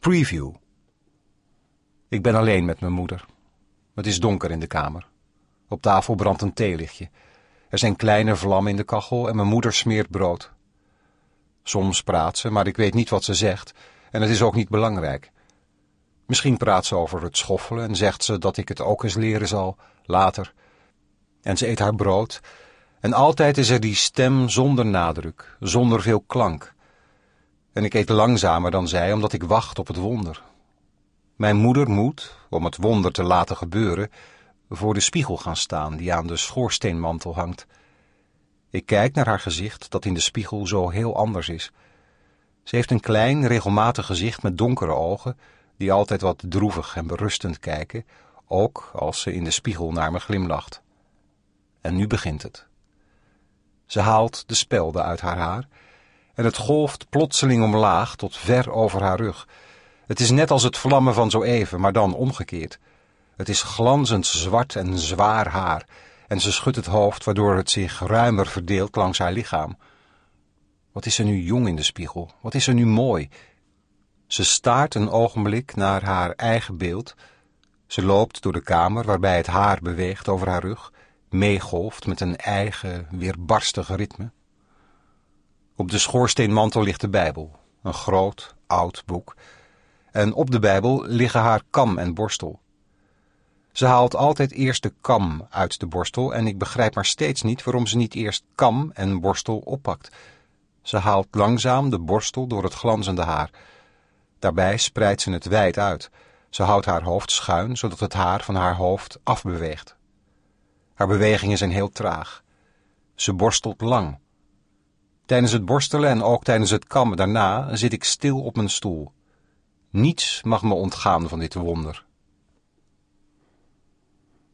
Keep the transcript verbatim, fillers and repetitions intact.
Preview. Ik ben alleen met mijn moeder. Het is donker in de kamer. Op tafel brandt een theelichtje. Er zijn kleine vlammen in de kachel en mijn moeder smeert brood. Soms praat ze, maar ik weet niet wat ze zegt en het is ook niet belangrijk. Misschien praat ze over het schoffelen en zegt ze dat ik het ook eens leren zal, later. En ze eet haar brood en altijd is er die stem zonder nadruk, zonder veel klank. En ik eet langzamer dan zij, omdat ik wacht op het wonder. Mijn moeder moet, om het wonder te laten gebeuren, voor de spiegel gaan staan die aan de schoorsteenmantel hangt. Ik kijk naar haar gezicht, dat in de spiegel zo heel anders is. Ze heeft een klein, regelmatig gezicht met donkere ogen, die altijd wat droevig en berustend kijken, ook als ze in de spiegel naar me glimlacht. En nu begint het. Ze haalt de spelden uit haar haar en het golft plotseling omlaag tot ver over haar rug. Het is net als het vlammen van zo even, maar dan omgekeerd. Het is glanzend zwart en zwaar haar en ze schudt het hoofd waardoor het zich ruimer verdeelt langs haar lichaam. Wat is er nu jong in de spiegel? Wat is er nu mooi? Ze staart een ogenblik naar haar eigen beeld. Ze loopt door de kamer waarbij het haar beweegt over haar rug, meegolft met een eigen, weerbarstig ritme. Op de schoorsteenmantel ligt de Bijbel, een groot, oud boek. En op de Bijbel liggen haar kam en borstel. Ze haalt altijd eerst de kam uit de borstel en ik begrijp maar steeds niet waarom ze niet eerst kam en borstel oppakt. Ze haalt langzaam de borstel door het glanzende haar. Daarbij spreidt ze het wijd uit. Ze houdt haar hoofd schuin, zodat het haar van haar hoofd afbeweegt. Haar bewegingen zijn heel traag. Ze borstelt lang. Tijdens het borstelen en ook tijdens het kammen daarna zit ik stil op mijn stoel. Niets mag me ontgaan van dit wonder.